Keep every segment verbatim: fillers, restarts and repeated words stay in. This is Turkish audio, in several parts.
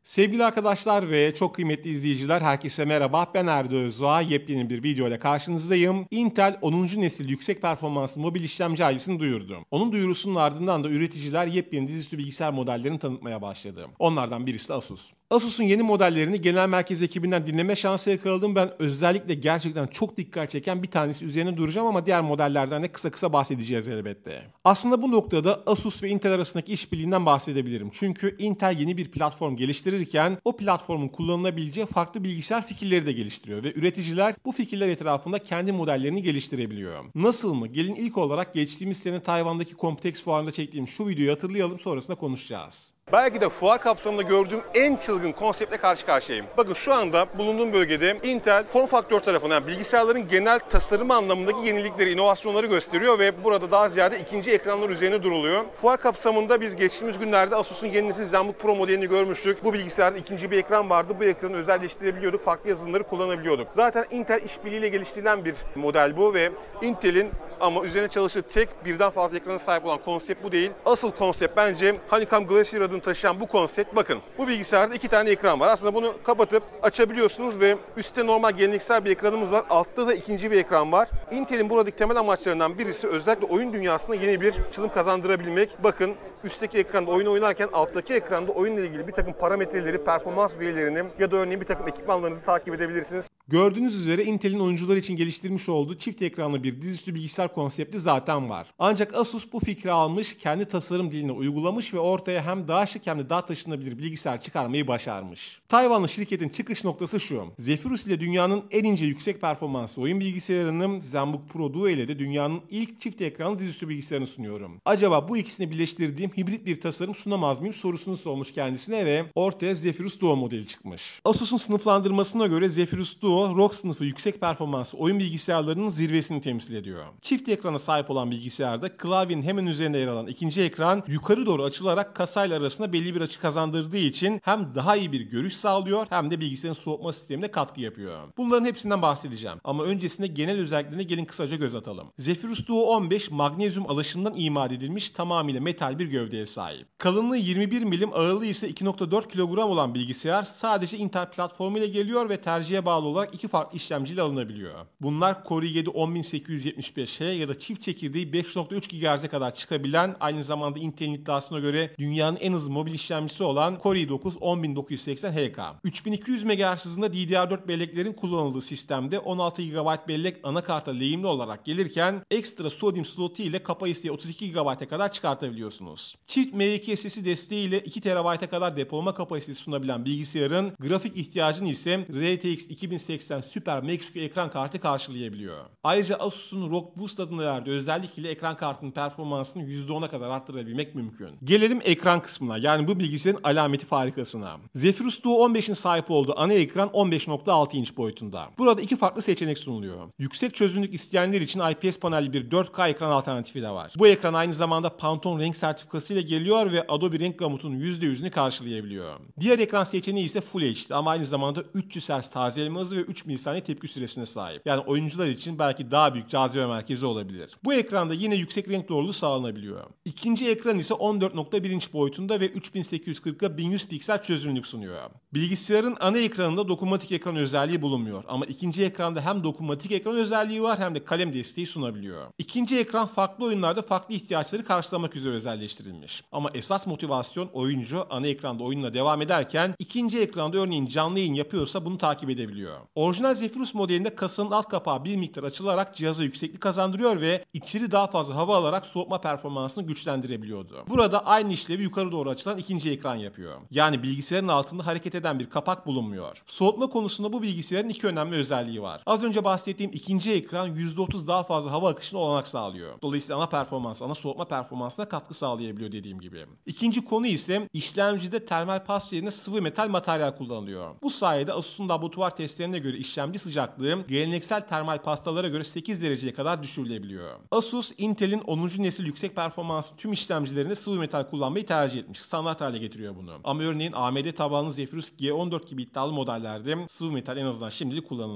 Sevgili arkadaşlar ve çok kıymetli izleyiciler, herkese merhaba. Ben Erdo Özdoğa. Yepyeni bir video ile karşınızdayım. Intel onuncu nesil yüksek performanslı mobil işlemci ailesini duyurdu. Onun duyurusunun ardından da üreticiler yepyeni dizüstü bilgisayar modellerini tanıtmaya başladı. Onlardan birisi de Asus. Asus'un yeni modellerini genel merkez ekibinden dinleme şansı yakaladım. Ben özellikle gerçekten çok dikkat çeken bir tanesi üzerine duracağım ama diğer modellerden de kısa kısa bahsedeceğiz elbette. Aslında bu noktada Asus ve Intel arasındaki işbirliğinden bahsedebilirim. Çünkü Intel yeni bir platform geliştirirken o platformun kullanılabileceği farklı bilgisayar fikirleri de geliştiriyor ve üreticiler bu fikirler etrafında kendi modellerini geliştirebiliyor. Nasıl mı? Gelin ilk olarak geçtiğimiz sene Tayvan'daki Computex fuarında çektiğim şu videoyu hatırlayalım, sonrasında konuşacağız. Belki de fuar kapsamında gördüğüm en çılgın konseptle karşı karşıyayım. Bakın şu anda bulunduğum bölgede Intel form faktör tarafından yani bilgisayarların genel tasarımı anlamındaki yenilikleri, inovasyonları gösteriyor ve burada daha ziyade ikinci ekranlar üzerine duruluyor. Fuar kapsamında biz geçtiğimiz günlerde Asus'un yeni nesil ZenBook Pro modelini görmüştük. Bu bilgisayarda ikinci bir ekran vardı. Bu ekranı özelleştirebiliyorduk. Farklı yazılımları kullanabiliyorduk. Zaten Intel işbirliğiyle geliştirilen bir model bu ve Intel'in ama üzerine çalıştığı tek birden fazla ekrana sahip olan konsept bu değil. Asıl konsept bence Honeycomb Glacier adını taşıyan bu konsept. Bakın bu bilgisayarda iki tane ekran var. Aslında bunu kapatıp açabiliyorsunuz ve üstte normal geleneksel bir ekranımız var. Altta da ikinci bir ekran var. Intel'in buradaki temel amaçlarından birisi özellikle oyun dünyasına yeni bir açılım kazandırabilmek. Bakın üstteki ekranda oyun oynarken alttaki ekranda oyunla ilgili bir takım parametreleri, performans verilerini ya da örneğin bir takım ekipmanlarınızı takip edebilirsiniz. Gördüğünüz üzere Intel'in oyuncular için geliştirmiş olduğu çift ekranlı bir dizüstü bilgisayar konsepti zaten var. Ancak Asus bu fikri almış, kendi tasarım diline uygulamış ve ortaya hem daha şık hem de daha taşınabilir bilgisayar çıkarmayı başarmış. Tayvanlı şirketin çıkış noktası şu: Zephyrus ile dünyanın en ince yüksek performanslı oyun bilgisayarının, ZenBook Pro Duo ile de dünyanın ilk çift ekranlı dizüstü bilgisayarını sunuyorum. Acaba bu ikisini birleştirdiğim hibrit bir tasarım sunamaz mıyım sorusunu sormuş kendisine ve ortaya Zephyrus Duo modeli çıkmış. Asus'un sınıflandırmasına göre Zephyrus Duo R O G sınıfı yüksek performanslı oyun bilgisayarlarının zirvesini temsil ediyor. Çift ekrana sahip olan bilgisayarda klavyenin hemen üzerinde yer alan ikinci ekran yukarı doğru açılarak kasayla arasında belli bir açı kazandırdığı için hem daha iyi bir görüş sağlıyor hem de bilgisayarın soğutma sistemine katkı yapıyor. Bunların hepsinden bahsedeceğim ama öncesinde genel özelliklerine gelin kısaca göz atalım. Zephyrus Duo on beş magnezyum alaşımından imal edilmiş tamamıyla metal bir gövdeye sahip. Kalınlığı yirmi bir milim, ağırlığı ise iki nokta dört kilogram olan bilgisayar sadece Intel platformu ile geliyor ve tercihe bağlı olarak iki farklı işlemciyle alınabiliyor. Bunlar Core i yedi on bin sekiz yüz yetmiş beş H ya da çift çekirdeği beş nokta üç gigahertz'e kadar çıkabilen, aynı zamanda Intel'in iddiasına göre dünyanın en hızlı mobil işlemcisi olan Core i dokuz on bin dokuz yüz seksen H K. üç bin iki yüz megahertz hızında D D R dört belleklerin kullanıldığı sistemde on altı gigabayt bellek anakarta lehimli olarak gelirken ekstra SODIMM slotu ile kapasiteyi otuz iki gigabayta kadar çıkartabiliyorsunuz. Çift M iki S S D desteğiyle iki terabayta kadar depolama kapasitesi sunabilen bilgisayarın grafik ihtiyacını ise R T X iki bin seksen Super Max Q ekran kartı karşılayabiliyor. Ayrıca Asus'un R O G Boost adını verdiği özellik ile ekran kartının performansını yüzde ona kadar arttırabilmek mümkün. Gelelim ekran kısmına, yani bu bilgisayarın alameti farikasına. Zephyrus Duo on beşin sahip olduğu ana ekran on beş nokta altı inç boyutunda. Burada iki farklı seçenek sunuluyor. Yüksek çözünürlük isteyenler için I P S panelli bir dört K ekran alternatifi de var. Bu ekran aynı zamanda Pantone renk sertifikası ile geliyor ve Adobe renk gamutunun yüzde yüzünü karşılayabiliyor. Diğer ekran seçeneği ise Full H D ama aynı zamanda üç yüz hertz tazeleme hızı ve üç milisaniye tepki süresine sahip. Yani oyuncular için belki daha büyük cazibe merkezi olabilir. Bu ekranda yine yüksek renk doğruluğu sağlanabiliyor. İkinci ekran ise on dört nokta bir inç boyutunda ve üç bin sekiz yüz kırk'a bin yüz piksel çözünürlük sunuyor. Bilgisayarın ana ekranında dokunmatik ekran özelliği bulunmuyor ama ikinci ekranda hem dokunmatik ekran özelliği var hem de kalem desteği sunabiliyor. İkinci ekran farklı oyunlarda farklı ihtiyaçları karşılamak üzere özelleştirilmiş. Ama esas motivasyon oyuncu ana ekranda oyununa devam ederken ikinci ekranda örneğin canlı yayın yapıyorsa bunu takip edebiliyor. Orijinal Zephyrus modelinde kasanın alt kapağı bir miktar açılarak cihaza yükseklik kazandırıyor ve içeri daha fazla hava alarak soğutma performansını güçlendirebiliyordu. Burada aynı işlevi yukarı doğru açılan ikinci ekran yapıyor. Yani bilgisayarın altında hareket eden bir kapak bulunmuyor. Soğutma konusunda bu bilgisayarın iki önemli özelliği var. Az önce bahsettiğim ikinci ekran yüzde otuz daha fazla hava akışına olanak sağlıyor. Dolayısıyla ana performans, ana soğutma performansına katkı sağlayabiliyor dediğim gibi. İkinci konu ise işlemcide termal pas yerine sıvı metal materyal kullanılıyor. Bu sayede Asus'un laboratuvar testlerine göre işlemci sıcaklığı geleneksel termal pastalara göre sekiz dereceye kadar düşürülebiliyor. Asus, Intel'in onuncu nesil yüksek performanslı tüm işlemcilerinde sıvı metal kullanmayı tercih etmiş. Standart hale getiriyor bunu. Ama örneğin A M D tabanlı Zephyrus G on dört gibi iddialı modellerde sıvı metal en azından şimdilik kullanılmıyor.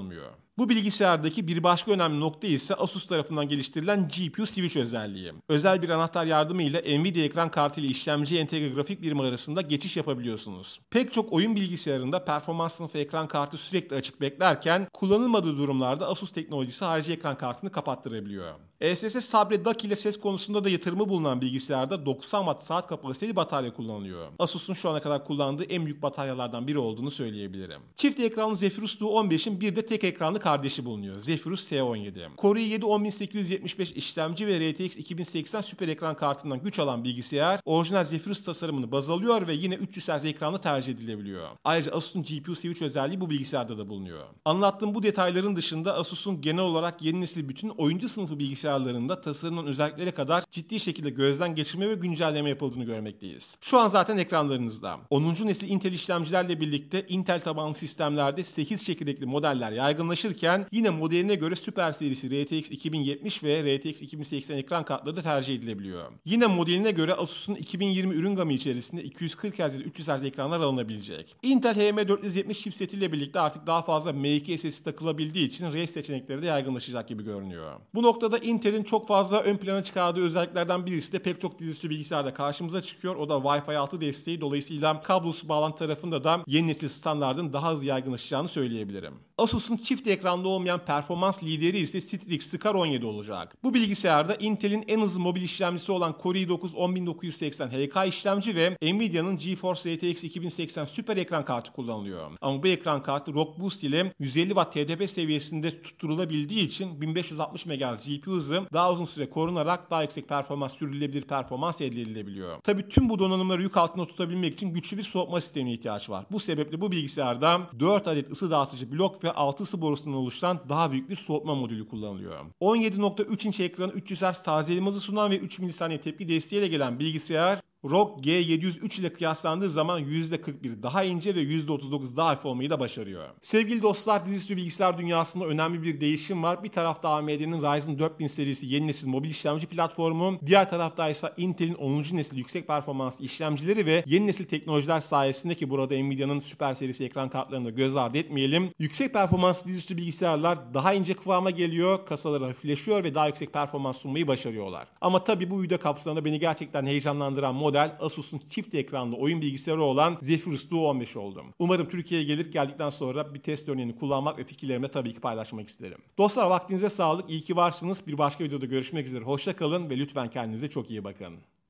Bu bilgisayardaki bir başka önemli nokta ise Asus tarafından geliştirilen G P U switch özelliği. Özel bir anahtar yardımıyla Nvidia ekran kartı ile işlemci entegre grafik birimi arasında geçiş yapabiliyorsunuz. Pek çok oyun bilgisayarında performans sınıfı ekran kartı sürekli açık beklerken kullanılmadığı durumlarda Asus teknolojisi harici ekran kartını kapattırabiliyor. E S S Sabre D A C ile ses konusunda da yatırımı bulunan bilgisayarda doksan watt saat kapasiteli batarya kullanılıyor. Asus'un şu ana kadar kullandığı en büyük bataryalardan biri olduğunu söyleyebilirim. Çift ekranlı Zephyrus Duo on beşin bir de tek ekranlı kardeşi bulunuyor. Zephyrus S on yedi. Core i yedi on bin sekiz yüz yetmiş beş işlemci ve R T X iki bin seksen süper ekran kartından güç alan bilgisayar orijinal Zephyrus tasarımını baz alıyor ve yine üç yüz hertz ekranla tercih edilebiliyor. Ayrıca Asus'un G P U switch özelliği bu bilgisayarda da bulunuyor. Anlattığım bu detayların dışında Asus'un genel olarak yeni nesil bütün oyuncu sınıfı bilgisayarlarında tasarımın özelliklere kadar ciddi şekilde gözden geçirme ve güncelleme yapıldığını görmekteyiz. Şu an zaten ekranlarınızda. onuncu nesil Intel işlemcilerle birlikte Intel tabanlı sistemlerde sekiz çekirdekli modeller yaygınlaşırken yine modeline göre Super serisi R T X iki bin yetmiş ve R T X iki bin seksen ekran kartları da tercih edilebiliyor. Yine modeline göre Asus'un iki bin yirmi ürün gamı içerisinde iki yüz kırk hertz ile üç yüz hertz ekranlar alınabilecek. Intel H M dört yüz yetmiş chipsetiyle birlikte artık daha fazla M iki S S D takılabildiği için R A C seçenekleri de yaygınlaşacak gibi görünüyor. Bu noktada Intel'in çok fazla ön plana çıkardığı özelliklerden birisi de pek çok dizüstü bilgisayarda karşımıza çıkıyor. O da Wi-Fi altı desteği. Dolayısıyla kablosuz bağlantı tarafında da yeni nesil standardın daha hızlı yaygınlaşacağını söyleyebilirim. Asus'un çift ekranlı olmayan performans lideri ise Strix Scar on yedi olacak. Bu bilgisayarda Intel'in en hızlı mobil işlemcisi olan Core i dokuz on bin dokuz yüz seksen H K işlemci ve Nvidia'nın GeForce R T X iki bin seksen süper ekran kartı kullanılıyor. Ama bu ekran kartı Rock Boost ile yüz elli watt T D P seviyesinde tutturulabildiği için bin beş yüz altmış megahertz G P U hızı daha uzun süre korunarak daha yüksek performans, sürdürülebilir performans elde edilebiliyor. Tabii tüm bu donanımları yük altında tutabilmek için güçlü bir soğutma sistemine ihtiyaç var. Bu sebeple bu bilgisayarda dört adet ısı dağıtıcı blok ve altı ısı borusundan oluşan daha büyük bir soğutma modülü kullanılıyor. on yedi nokta üç inç ekranı, üç yüz hertz tazeleme hızı sunan ve üç milisaniye tepki desteğiyle gelen bilgisayar R O G G yedi yüz üç ile kıyaslandığı zaman yüzde kırk bir daha ince ve yüzde otuz dokuz daha hafif olmayı da başarıyor. Sevgili dostlar, dizüstü bilgisayar dünyasında önemli bir değişim var. Bir tarafta A M D'nin Ryzen dört bin serisi yeni nesil mobil işlemci platformu, diğer tarafta ise Intel'in onuncu nesil yüksek performanslı işlemcileri ve yeni nesil teknolojiler sayesinde, ki burada Nvidia'nın Super serisi ekran kartlarını da göz ardı etmeyelim, yüksek performanslı dizüstü bilgisayarlar daha ince kıvama geliyor, kasaları hafifleşiyor ve daha yüksek performans sunmayı başarıyorlar. Ama tabii bu video kapsamında beni gerçekten heyecanlandıran model Asus'un çift ekranlı oyun bilgisayarı olan Zephyrus Duo on beş oldu. Umarım Türkiye'ye gelir, geldikten sonra bir test örneğini kullanmak ve fikirlerimi tabii ki paylaşmak isterim. Dostlar, vaktinize sağlık, iyi ki varsınız. Bir başka videoda görüşmek üzere. Hoşça kalın ve lütfen kendinize çok iyi bakın.